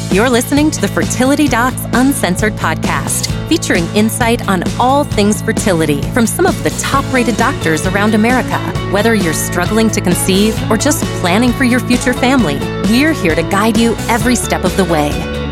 You're listening to the Fertility Docs Uncensored podcast, featuring insight on all things fertility from some of the top-rated doctors around America. Whether you're struggling to conceive or just planning for your future family, we're here to guide you every step of the way.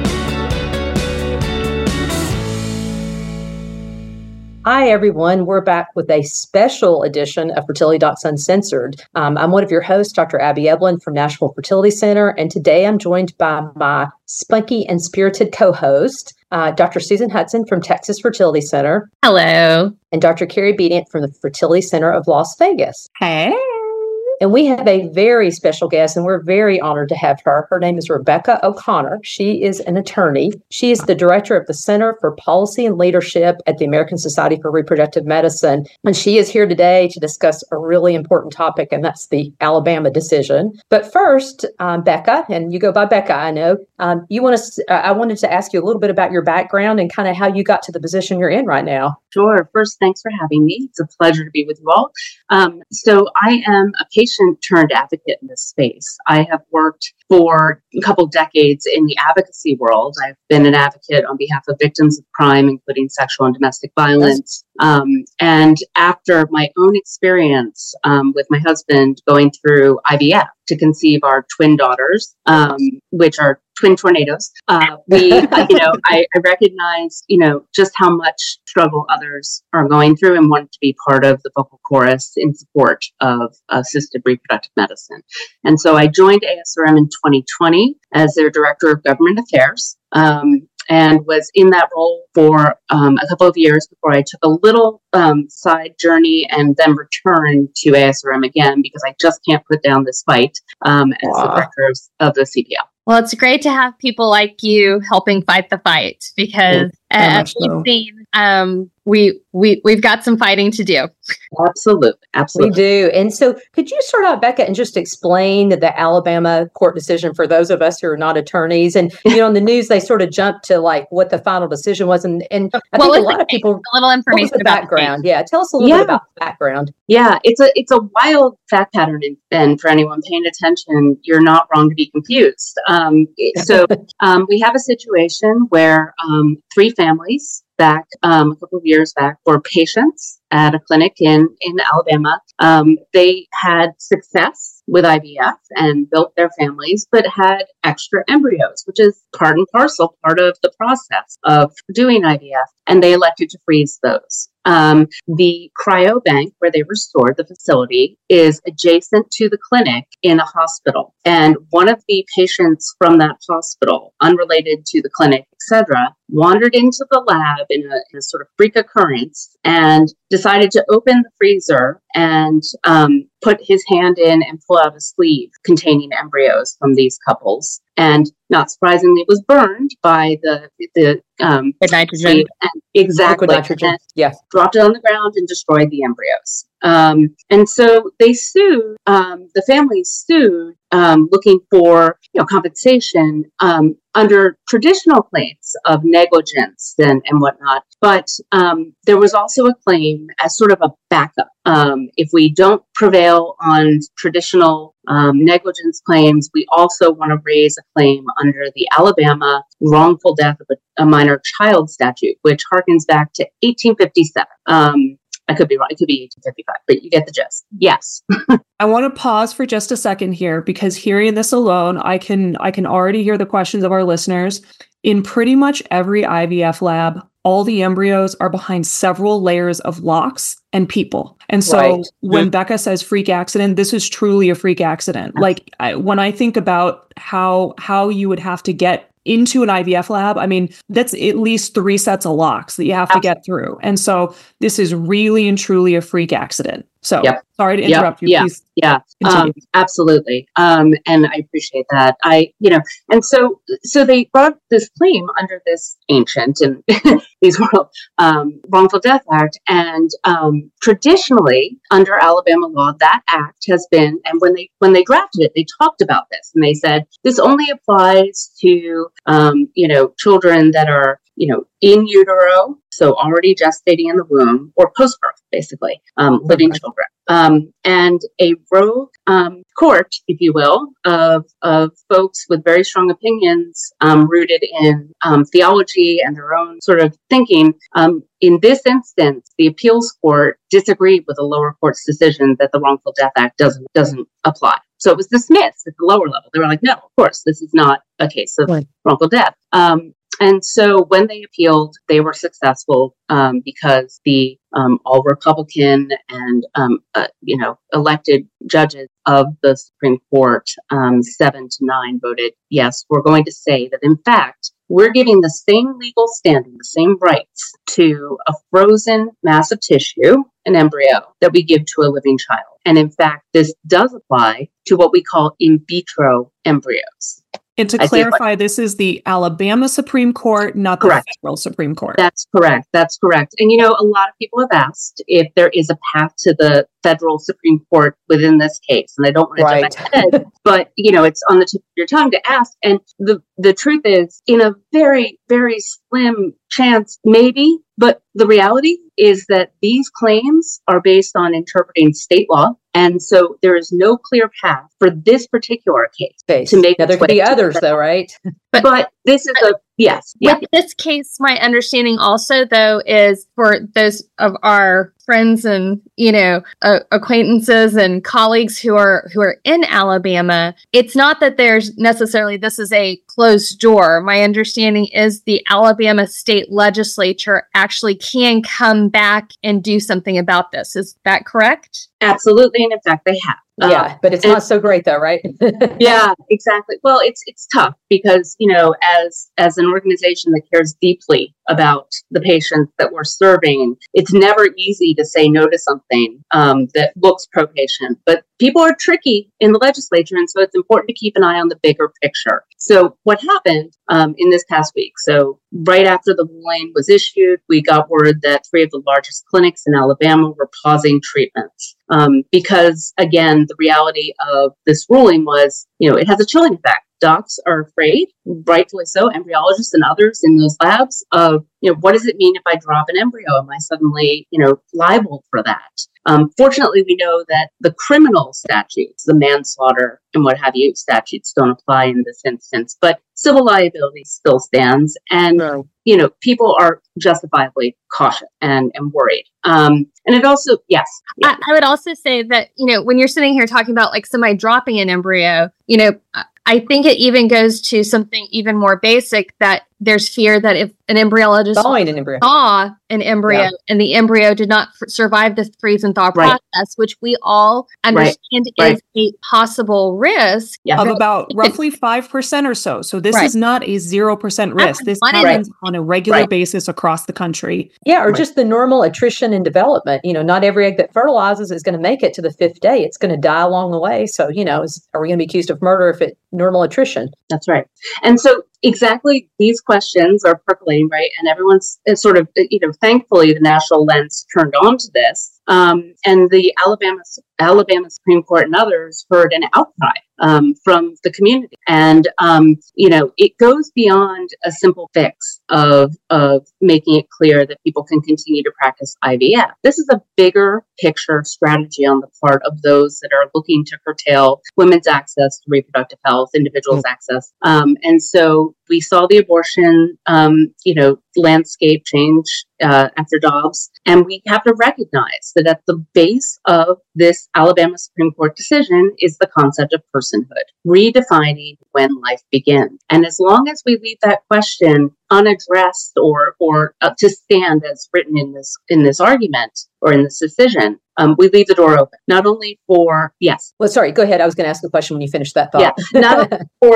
Hi, everyone. We're back with a special edition of Fertility Docs Uncensored. I'm one of your hosts, Dr. Abby Evelyn from Nashville Fertility Center, and today I'm joined by my spunky and spirited co-host, Dr. Susan Hudson from Texas Fertility Center. Hello. And Dr. Carrie Bedient from the Fertility Center of Las Vegas. Hey. And we have a very special guest, and we're very honored to have her. Her name is Rebecca O'Connor. She is an attorney. She is the director of the Center for Policy and Leadership at the American Society for Reproductive Medicine. And she is here today to discuss a really important topic, and that's the Alabama decision. But first, Becca, and you go by Becca, I know, I wanted to ask you a little bit about your background and kind of how you got to the position you're in right now. Sure. First, thanks for having me. It's a pleasure to be with you all. So I am a patient turned advocate in this space. I have worked for a couple decades in the advocacy world. I've been an advocate on behalf of victims of crime, including sexual and domestic violence. And after my own experience with my husband going through IVF to conceive our twin daughters, which are twin tornadoes, I recognized, just how much struggle others are going through and wanted to be part of the vocal chorus in support of assisted reproductive medicine. And so I joined ASRM in 2020 as their director of government affairs. And was in that role for a couple of years before I took a little side journey and then returned to ASRM again because I just can't put down this fight as the director of the CPL. Well, it's great to have people like you helping fight the fight because as we've seen, we've got some fighting to do. Absolutely. We do. And so could you start out, Becca, and just explain the Alabama court decision for those of us who are not attorneys? And, in the news, they sort of jumped to what the final decision was. And I think a lot of people, a little information about the background. Yeah. Tell us a little bit about the background. Yeah. It's a wild fact pattern. And for anyone paying attention, you're not wrong to be confused. So we have a situation where 3 families back a couple of years back were patients at a clinic in Alabama. They had success with IVF and built their families, but had extra embryos, which is part and parcel, part of the process of doing IVF. And they elected to freeze those. The cryobank where they were stored, the facility, is adjacent to the clinic in a hospital. And one of the patients from that hospital, unrelated to the clinic, etc., wandered into the lab in a sort of freak occurrence and decided to open the freezer and put his hand in and pull out a sleeve containing embryos from these couples. And not surprisingly, it was burned by the nitrogen. Exactly. Nitrogen. Yeah. Dropped it on the ground and destroyed the embryos. And so they sued, the families sued, looking for compensation under traditional claims of negligence and whatnot. But there was also a claim as sort of a backup. If we don't prevail on traditional negligence claims, we also want to raise a claim under the Alabama wrongful death of a minor child statute, which harkens back to 1857. I could be wrong. It could be 1855, but you get the gist. Yes. I want to pause for just a second here because hearing this alone, I can already hear the questions of our listeners. In pretty much every IVF lab, all the embryos are behind several layers of locks and people. And so when Becca says freak accident, this is truly a freak accident. When I think about how you would have to get into an IVF lab, I mean, that's at least 3 sets of locks that you have to get through. And so this is really and truly a freak accident. So sorry to interrupt you. Please. Yeah, absolutely. And I appreciate that. And so they brought this claim under this ancient and these world wrongful death act. And traditionally under Alabama law, that act has been, and when they drafted it, they talked about this and they said, this only applies to, children that are in utero, so already gestating in the womb, or post-birth, basically, living children. And a rogue court, if you will, of folks with very strong opinions rooted in theology and their own sort of thinking. In this instance, the appeals court disagreed with the lower court's decision that the Wrongful Death Act doesn't apply. So it was dismissed at the lower level. They were like, no, of course, this is not a case of wrongful death. And so when they appealed, they were successful because the all Republican and elected judges of the Supreme Court, 7-9, voted yes. We're going to say that, in fact, we're giving the same legal standing, the same rights to a frozen mass of tissue, an embryo, that we give to a living child. And in fact, this does apply to what we call in vitro embryos. And to clarify, this is the Alabama Supreme Court, not the federal Supreme Court. That's correct. That's correct. And, a lot of people have asked if there is a path to the federal Supreme Court within this case. And I don't want to jump ahead, but, it's on the tip of your tongue to ask. And the truth is, in a very, very slim chance, maybe, but the reality is that these claims are based on interpreting state law. And so there is no clear path for this particular case to make. Now, there could be others, though, right? But this is yes. With this case, my understanding also, though, is for those of our friends and acquaintances and colleagues who are in Alabama, it's not that there's necessarily this is a closed door. My understanding is the Alabama state legislature actually can come back and do something about this. Is that correct? Absolutely, and in fact, they have. Yeah, but it's not so great, though, right? Yeah, exactly. Well, it's tough because as an organization that cares deeply about the patients that we're serving, it's never easy to say no to something that looks pro-patient. But people are tricky in the legislature, and so it's important to keep an eye on the bigger picture. So what happened in this past week? So right after the ruling was issued, we got word that 3 of the largest clinics in Alabama were pausing treatments because, again, the reality of this ruling was, it has a chilling effect. Docs are afraid, rightfully so, embryologists and others in those labs, of, what does it mean if I drop an embryo? Am I suddenly, liable for that? Fortunately, we know that the criminal statutes, the manslaughter and what have you statutes don't apply in this instance, but civil liability still stands. And, people are justifiably cautious and worried. And it also, yes. I would also say that, when you're sitting here talking about like somebody dropping an embryo, I think it even goes to something even more basic, that there's fear that if an embryologist saw an embryo and the embryo did not survive the freeze and thaw process, which we all understand is a possible risk of about roughly 5% or so. So this is not a 0% risk. This happens on a regular basis across the country. Yeah, or just the normal attrition and development. Not every egg that fertilizes is going to make it to the 5th day. It's going to die along the way. So, are we going to be accused of murder if it's normal attrition? That's right. And so exactly these questions are percolating, right? And everyone's sort of, thankfully the national lens turned on to this. And the Alabama Supreme Court and others heard an outcry from the community. And, it goes beyond a simple fix of making it clear that people can continue to practice IVF. This is a bigger picture strategy on the part of those that are looking to curtail women's access to reproductive health, individuals' access. And so we saw the abortion, landscape change after Dobbs. And we have to recognize that at the base of this Alabama Supreme Court decision is the concept of personhood, redefining when life begins. And as long as we leave that question unaddressed or to stand as written in this argument or in this decision, we leave the door open, not only for, Well, sorry, go ahead. I was going to ask the question when you finished that thought. Yeah, not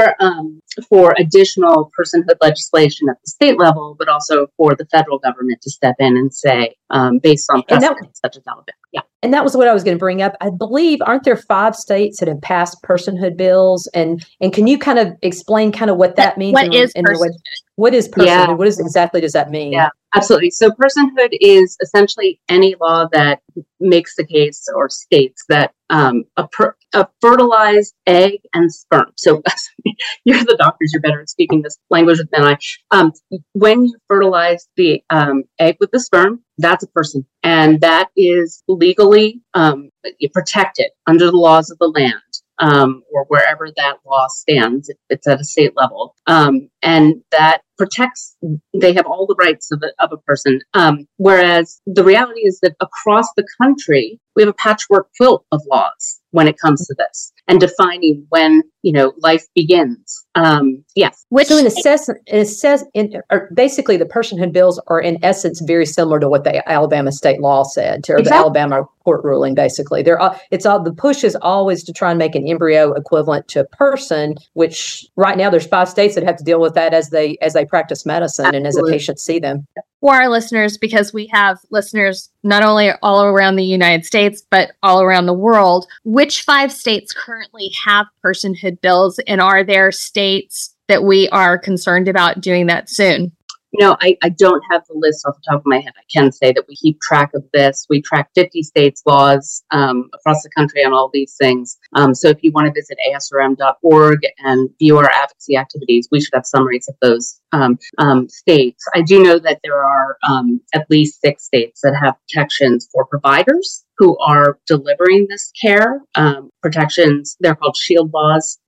for additional personhood legislation at the state level, but also for the federal government to step in and say, based on precedents such as Alabama. Yeah. And that was what I was going to bring up. I believe, aren't there 5 states that have passed personhood bills? And can you kind of explain kind of what that means? What is personhood? What is personhood? Yeah. What exactly does that mean? Yeah, absolutely. So personhood is essentially any law that makes the case or states that a fertilized egg and sperm. So you're the doctors, you're better at speaking this language than I. When you fertilize the egg with the sperm, that's a person. And that is legally protected under the laws of the land. Or wherever that law stands, it's at a state level. And that protects, they have all the rights of a person. Whereas the reality is that across the country, we have a patchwork quilt of laws when it comes to this and defining when, life begins. Yes. So basically the personhood bills are in essence very similar to what the Alabama state law said, or the Alabama court ruling. Basically, the push is always to try and make an embryo equivalent to a person, which right now there's 5 states that have to deal with that as they practice medicine. Absolutely. And as a patient see them. For our listeners, because we have listeners not only all around the United States, but all around the world, which 5 states currently have personhood bills, and are there states that we are concerned about doing that soon? I don't have the list off the top of my head. I can say that we keep track of this. We track 50 states' laws across the country on all these things. So if you want to visit asrm.org and view our advocacy activities, we should have summaries of those states. I do know that there are at least 6 states that have protections for providers who are delivering this care. Protections, they're called shield laws.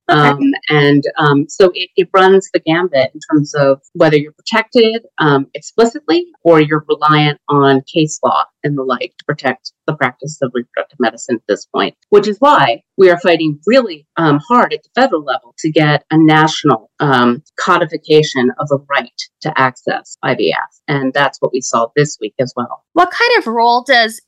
So it runs the gambit in terms of whether you're protected explicitly or you're reliant on case law and the like to protect the practice of reproductive medicine at this point, which is why we are fighting really hard at the federal level to get a national codification of a right to access IVF. And that's what we saw this week as well. What kind of role does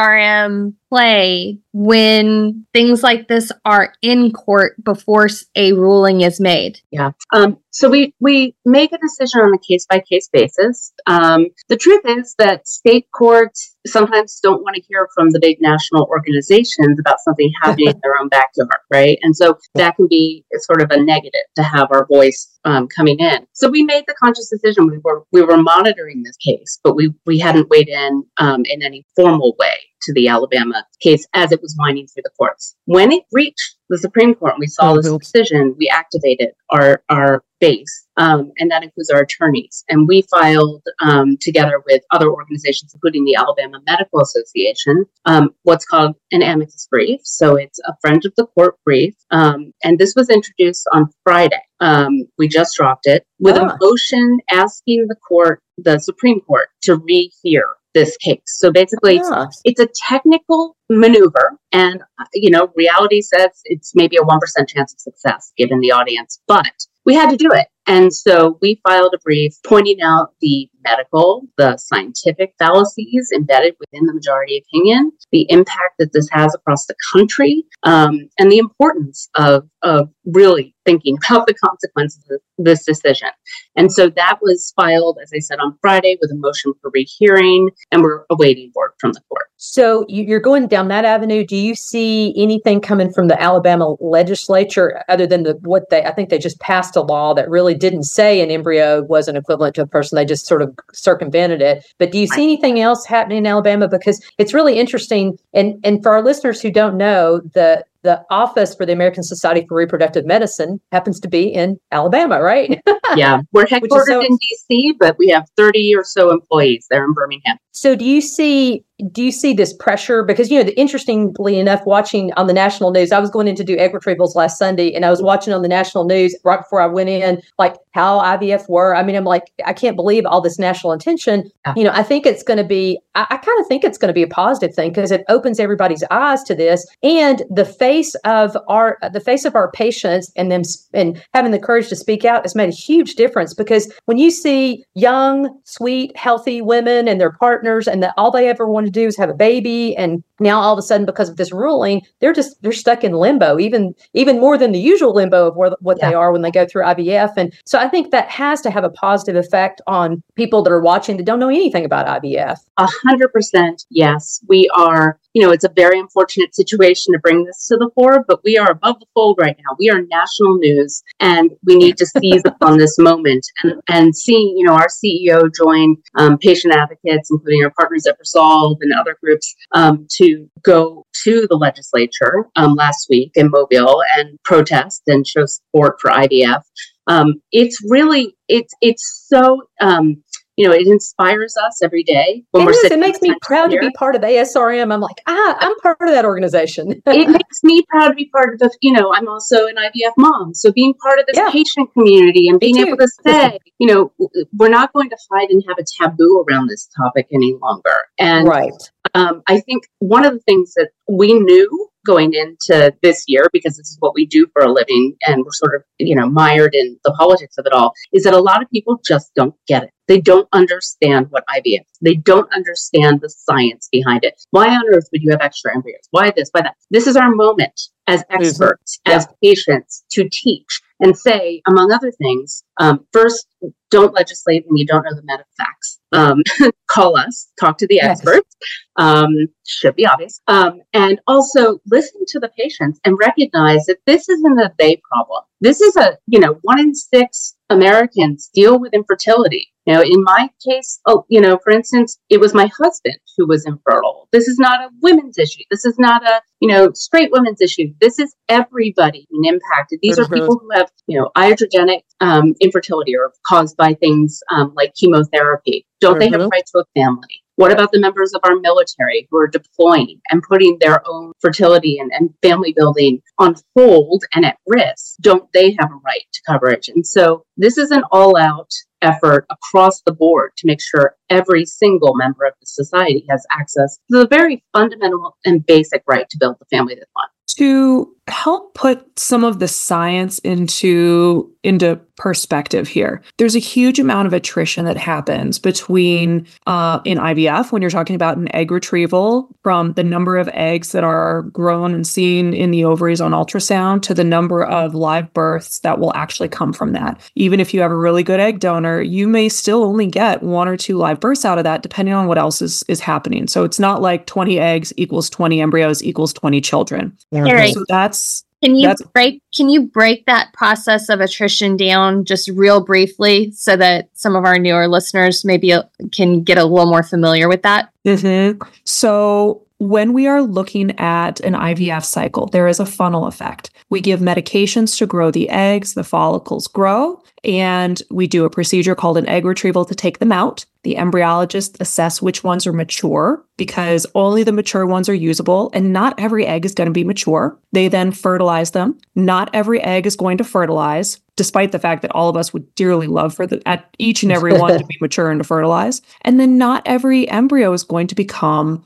ASRM play when things like this are in court before a ruling is made? Yeah. So we make a decision on a case-by-case basis. The truth is that state courts sometimes don't want to hear from the big national organizations about something happening in their own backyard, right? And so that can be sort of a negative to have our voice coming in. So we made the conscious decision. We were monitoring this case, but we hadn't weighed in any formal way to the Alabama case as it was winding through the courts. When it reached the Supreme Court and we saw this decision, we activated our base, and that includes our attorneys. And we filed together with other organizations, including the Alabama Medical Association, what's called an amicus brief. So it's a friend of the court brief. And this was introduced on Friday. We just dropped it with a motion asking the Supreme Court to rehear this case. So basically, it's a technical maneuver, and reality says it's maybe a 1% chance of success given the audience, but we had to do it. And so we filed a brief pointing out the medical, the scientific fallacies embedded within the majority opinion, the impact that this has across the country, and the importance of really thinking about the consequences of this decision. And so that was filed, as I said, on Friday with a motion for rehearing, and we're awaiting word from the court. So you're going down that avenue. Do you see anything coming from the Alabama legislature other than I think they just passed a law that really didn't say an embryo wasn't equivalent to a person. They just sort of circumvented it. But do you see anything else happening in Alabama? Because it's really interesting. And for our listeners who don't know, the office for the American Society for Reproductive Medicine happens to be in Alabama, right? Yeah, we're headquartered in D.C., but we have 30 or so employees there in Birmingham. So do you see this pressure? Because, interestingly enough, watching on the national news, I was going in to do egg retrievals last Sunday, and I was watching on the national news right before I went in, like how IVF were. I mean, I'm like, I can't believe all this national attention. Yeah. I think it's going to be, I kind of think it's going to be a positive thing because it opens everybody's eyes to this, and the face of our patients and them and having the courage to speak out has made a huge difference. Because when you see young, sweet, healthy women and their partners, and that all they ever want to do is have a baby, and now all of a sudden, because of this ruling, they're stuck in limbo, even more than the usual limbo of what they are when they go through IVF. And so I think that has to have a positive effect on people that are watching that don't know anything about IVF. 100%, yes. We are it's a very unfortunate situation to bring this to the fore, but we are above the fold right now. We are national news, and we need to seize upon this moment and see, our CEO join patient advocates, including our partners at Resolve and other groups, to go to the legislature last week in Mobile and protest and show support for IVF. It's really, it's so, it inspires us every day. It makes me proud to be part of ASRM. I'm like, I'm part of that organization. It makes me proud to be part of the, I'm also an IVF mom. So being part of this patient community and being able to say, we're not going to hide and have a taboo around this topic any longer. And I think one of the things that we knew going into this year, because this is what we do for a living and we're sort of, mired in the politics of it all, is that a lot of people just don't get it. They don't understand what IVF is. They don't understand the science behind it. Why on earth would you have extra embryos? Why this? Why that? This is our moment as experts, as patients, to teach and say, among other things, first, don't legislate when you don't know the medical facts. Call us, talk to the experts. Should be obvious. And also listen to the patients and recognize that this isn't a they problem. This is 1 in 6 Americans deal with infertility. In my case, for instance, it was my husband who was infertile. This is not a women's issue. This is not a, straight women's issue. This is everybody being impacted. These are people who have, iatrogenic infertility or caused by things like chemotherapy. Don't they have a right to a family? What about the members of our military who are deploying and putting their own fertility and family building on hold and at risk? Don't they have a right to coverage? And so this is an all-out effort across the board to make sure every single member of the society has access to the very fundamental and basic right to build the family they want. To help put some of the science into perspective here, there's a huge amount of attrition that happens between in IVF when you're talking about an egg retrieval, from the number of eggs that are grown and seen in the ovaries on ultrasound to the number of live births that will actually come from that. Even if you have a really good egg donor, you may still only get 1 or 2 live births out of that, depending on what else is happening. So it's not like 20 eggs equals 20 embryos equals 20 children. Carrie, so that's Can you break that process of attrition down just real briefly so that some of our newer listeners maybe can get a little more familiar with that? Mm-hmm. So when we are looking at an IVF cycle, there is a funnel effect. We give medications to grow the eggs, the follicles grow, and we do a procedure called an egg retrieval to take them out. The embryologist assess which ones are mature, because only the mature ones are usable, and not every egg is going to be mature. They then fertilize them. Not every egg is going to fertilize, despite the fact that all of us would dearly love for each and every one to be mature and to fertilize. And then not every embryo is going to become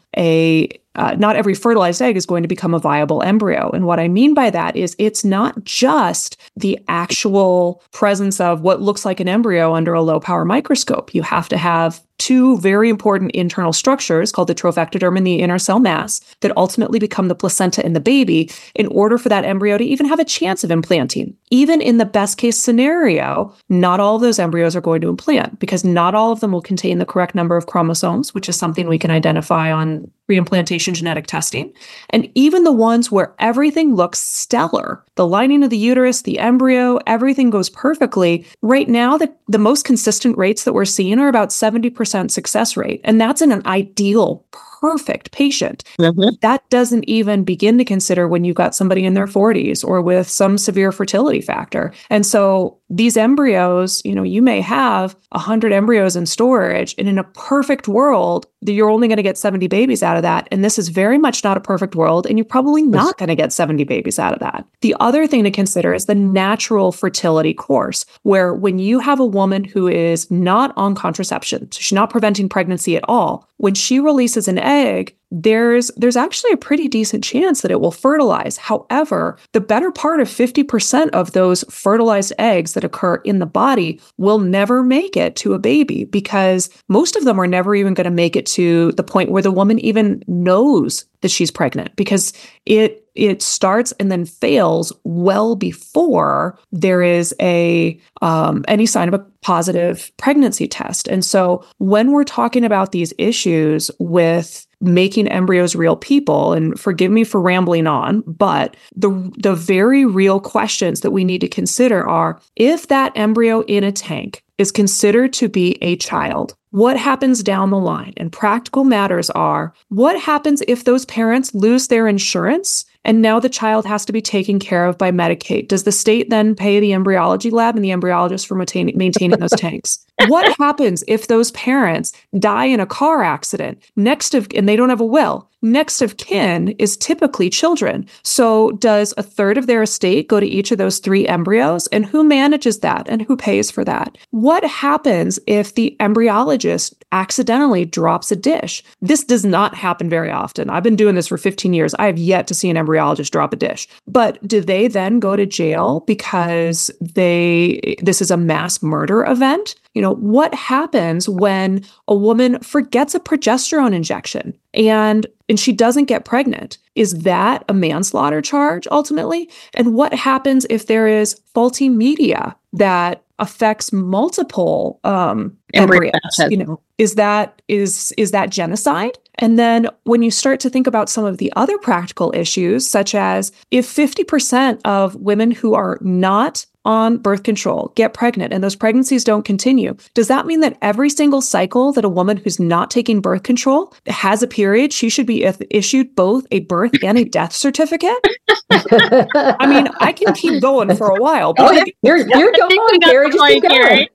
not every fertilized egg is going to become a viable embryo. And what I mean by that is it's not just the actual presence of what looks like an embryo under a low power microscope. You have to have 2 very important internal structures called the trophectoderm and the inner cell mass that ultimately become the placenta in the baby in order for that embryo to even have a chance of implanting. Even in the best case scenario, not all of those embryos are going to implant because not all of them will contain the correct number of chromosomes, which is something we can identify on reimplantation genetic testing. And even the ones where everything looks stellar, the lining of the uterus, the embryo, everything goes perfectly. Right now, the most consistent rates that we're seeing are about 70% success rate. And that's in an ideal, perfect patient. Mm-hmm. That doesn't even begin to consider when you've got somebody in their 40s or with some severe fertility factor. And so these embryos, you may have 100 embryos in storage, and in a perfect world, you're only going to get 70 babies out of that. And this is very much not a perfect world, and you're probably not going to get 70 babies out of that. The other thing to consider is the natural fertility course, where when you have a woman who is not on contraception, so she's not preventing pregnancy at all, when she releases an egg, there's actually a pretty decent chance that it will fertilize. However, the better part of 50% of those fertilized eggs that occur in the body will never make it to a baby, because most of them are never even going to make it to the point where the woman even knows that she's pregnant, because it starts and then fails well before there is any sign of a positive pregnancy test. And so when we're talking about these issues with making embryos real people, and forgive me for rambling on, but the very real questions that we need to consider are, if that embryo in a tank is considered to be a child, what happens down the line? And practical matters are, what happens if those parents lose their insurance and now the child has to be taken care of by Medicaid? Does the state then pay the embryology lab and the embryologist for maintaining those tanks? What happens if those parents die in a car accident and they don't have a will? Next of kin is typically children. So does a third of their estate go to each of those 3 embryos? And who manages that and who pays for that? What happens if the embryologist accidentally drops a dish? This does not happen very often. I've been doing this for 15 years. I have yet to see an embryologist drop a dish. But do they then go to jail because this is a mass murder event? What happens when a woman forgets a progesterone injection and she doesn't get pregnant? Is that a manslaughter charge ultimately? And what happens if there is faulty media that affects multiple embryos? Is that genocide? And then when you start to think about some of the other practical issues, such as if 50% of women who are not on birth control get pregnant and those pregnancies don't continue, does that mean that every single cycle that a woman who's not taking birth control has a period, she should be issued both a birth and a death certificate? I mean, I can keep going for a while. But you're going on, Carrie. Just keep going.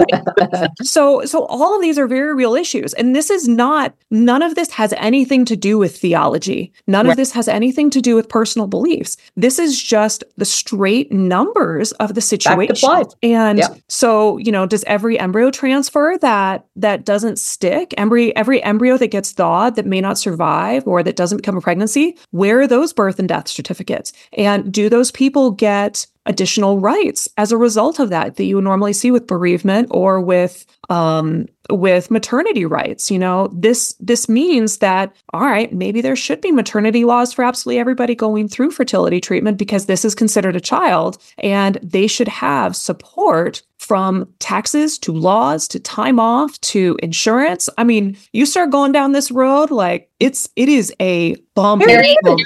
So all of these are very real issues. And none of this has anything to do with theology. None of this has anything to do with personal beliefs. This is just the straight numbers of the situation. And so, does every embryo transfer that doesn't stick, every embryo that gets thawed that may not survive or that doesn't become a pregnancy, where are those birth and death certificates? And do those people get additional rights as a result of that you would normally see with bereavement or with maternity rights? This means that, all right, maybe there should be maternity laws for absolutely everybody going through fertility treatment because this is considered a child, and they should have support from taxes to laws to time off to insurance. I mean, you start going down this road, like it is a bump. You need a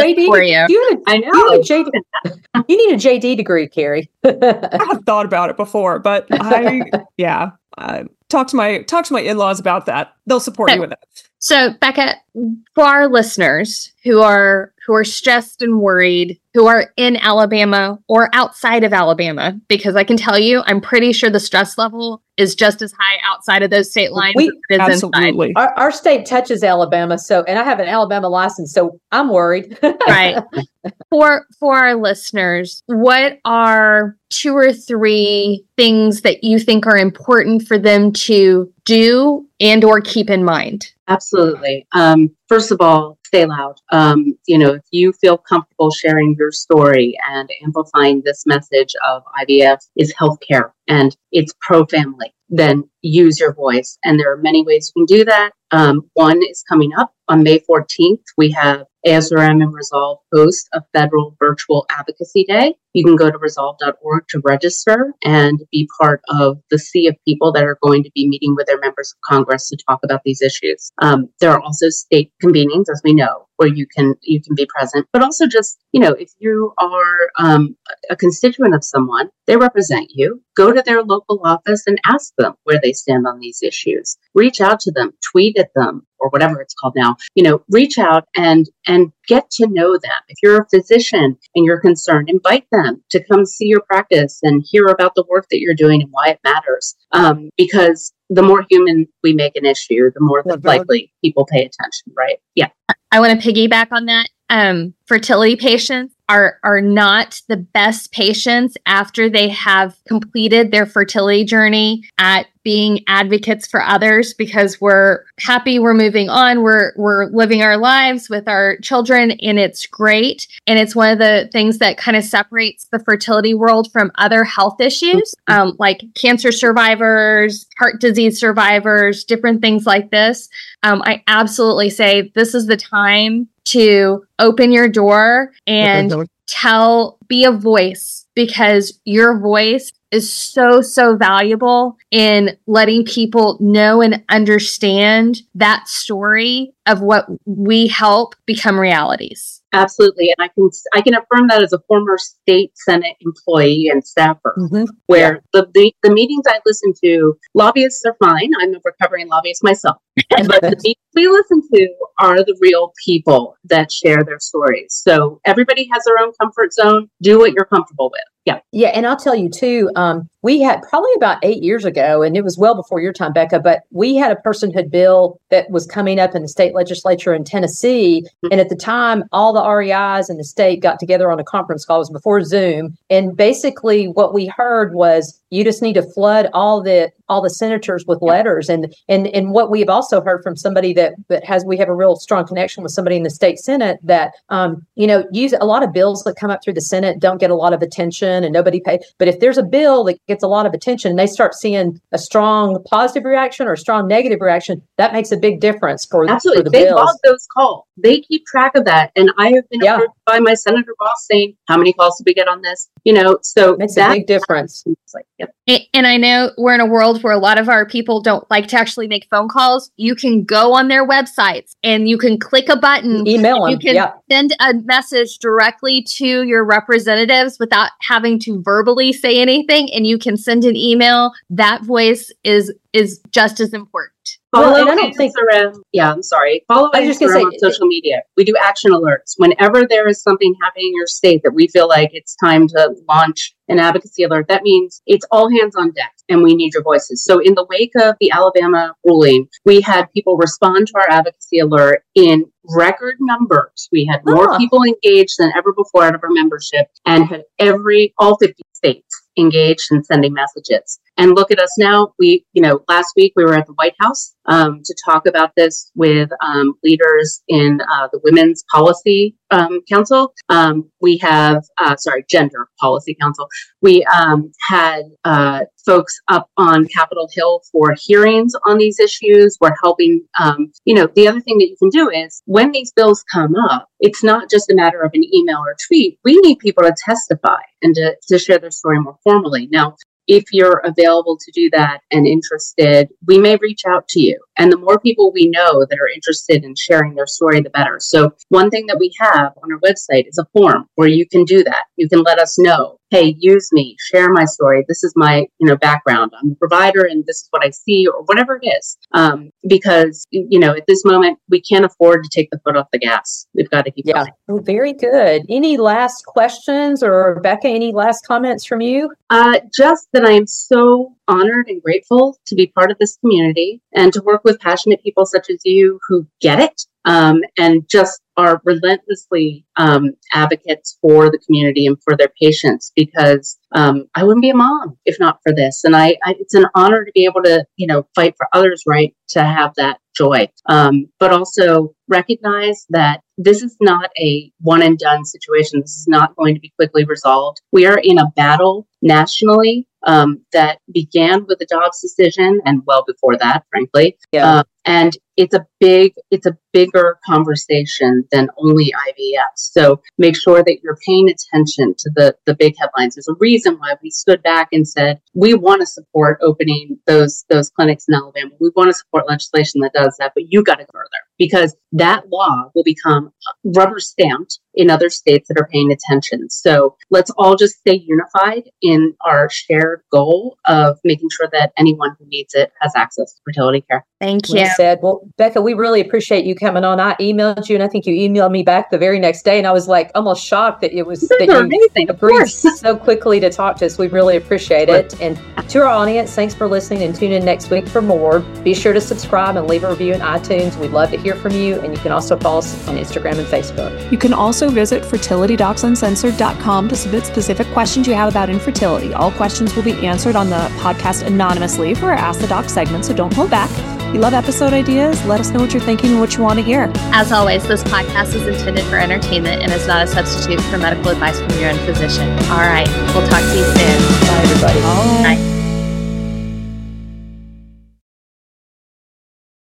JD degree, Carrie. I have thought about it before, but talk to my in-laws about that. They'll support you with it. So, Becca, for our listeners who are stressed and worried, who are in Alabama or outside of Alabama, because I can tell you, I'm pretty sure the stress level is just as high outside of those state lines as it is absolutely. inside. Our state touches Alabama, and I have an Alabama license, so I'm worried. Right. For our listeners, what are 2 or 3 things that you think are important for them to do and or keep in mind? Absolutely. First of all, stay loud. If you feel comfortable sharing your story and amplifying this message of IVF is healthcare and it's pro-family, then use your voice. And there are many ways you can do that. One is coming up on May 14th. We have ASRM and Resolve host a federal virtual advocacy day. You can go to resolve.org to register and be part of the sea of people that are going to be meeting with their members of Congress to talk about these issues. There are also state convenings, as we know, where you can be present, but also just, if you are a constituent of someone, they represent you, go to their local office and ask them where they stand on these issues. Reach out to them, tweet at them, or whatever it's called now. Reach out and get to know them. If you're a physician and you're concerned, invite them to come see your practice and hear about the work that you're doing and why it matters. Because the more human we make an issue, the more likely people pay attention, right? Yeah. I want to piggyback on that. Fertility patients are not the best patients after they have completed their fertility journey at being advocates for others, because we're happy, we're moving on, we're living our lives with our children, and it's great. And it's one of the things that kind of separates the fertility world from other health issues, like cancer survivors, heart disease survivors, different things like this. I absolutely say this is the time to open your door and be a voice, because your voice is so, so valuable in letting people know and understand that story of what we help become realities. Absolutely. And I can affirm that as a former state Senate employee and staffer, where the meetings I listen to, lobbyists are fine. I'm a recovering lobbyist myself. But the meetings we listen to are the real people that share their stories. So everybody has their own comfort zone. Do what you're comfortable with. Yeah. Yeah. And I'll tell you too, we had probably about 8 years ago, and it was well before your time, Becca, but we had a personhood bill that was coming up in the state legislature in Tennessee. And at the time, all the REIs in the state got together on a conference call. It was before Zoom. And basically what we heard was, you just need to flood all the senators with letters. And what we've also heard from somebody we have a real strong connection with somebody in the state Senate that, use a lot of bills that come up through the Senate don't get a lot of attention and nobody pays. But if there's a bill that gets a lot of attention and they start seeing a strong positive reaction or a strong negative reaction, that makes a big difference for the bills. They log those calls. They keep track of that. And I have been approached by my senator boss saying, how many calls did we get on this? So it makes a big difference. And I know we're in a world where a lot of our people don't like to actually make phone calls. You can go on their websites and you can click a button. Email them. You can send a message directly to your representatives without having to verbally say anything. And you can send an email. That voice is just as important. Follow us on social media. We do action alerts. Whenever there is something happening in your state that we feel like it's time to launch an advocacy alert, that means it's all hands on deck and we need your voices. So in the wake of the Alabama ruling, we had people respond to our advocacy alert in record numbers. We had more people engaged than ever before out of our membership, and had all 50 states engaged in sending messages. And look at us now. Last week we were at the White House to talk about this with leaders in the Women's Policy Council. Gender Policy Council. We had folks up on Capitol Hill for hearings on these issues. We're helping. The other thing that you can do is, when these bills come up, it's not just a matter of an email or tweet. We need people to testify and to share their story more formally. Now, if you're available to do that and interested, we may reach out to you. And the more people we know that are interested in sharing their story, the better. So one thing that we have on our website is a form where you can do that. You can let us know, hey, use me, share my story. This is my, background. I'm a provider and this is what I see, or whatever it is. Because, at this moment, we can't afford to take the foot off the gas. We've got to keep going. Oh, very good. Any last questions, or Rebecca, any last comments from you? Just that I am so honored and grateful to be part of this community and to work with passionate people such as you who get it and just are relentlessly advocates for the community and for their patients, because I wouldn't be a mom if not for this. And it's an honor to be able to, fight for others' right to have that joy, but also recognize that this is not a one and done situation. This is not going to be quickly resolved. We are in a battle nationally that began with the Dobbs decision, and well before that, frankly. And it's a bigger conversation than only IVF. So make sure that you're paying attention to the big headlines. There's a reason why we stood back and said, we want to support opening those clinics in Alabama. We want to support legislation that does that, but you got to go further, because that law will become rubber stamped in other states that are paying attention. So let's all just stay unified in our shared goal of making sure that anyone who needs it has access to fertility care. Thank you. Well said. Well, Becca, we really appreciate you coming on. I emailed you, and I think you emailed me back the very next day, and I was like almost shocked that you amazing. Agreed so quickly to talk to us. We really appreciate it. And to our audience, thanks for listening, and tune in next week for more. Be sure to subscribe and leave a review in iTunes. We'd love to hear from you, and you can also follow us on Instagram and Facebook. You can also visit fertilitydocsuncensored.com to submit specific questions you have about infertility. All questions will be answered on the podcast anonymously for our Ask the Doc segment, so don't hold back. If you love episode ideas, let us know what you're thinking and what you want to hear. As always, this podcast is intended for entertainment and is not a substitute for medical advice from your own physician. All right, we'll talk to you soon. Bye, everybody. Bye.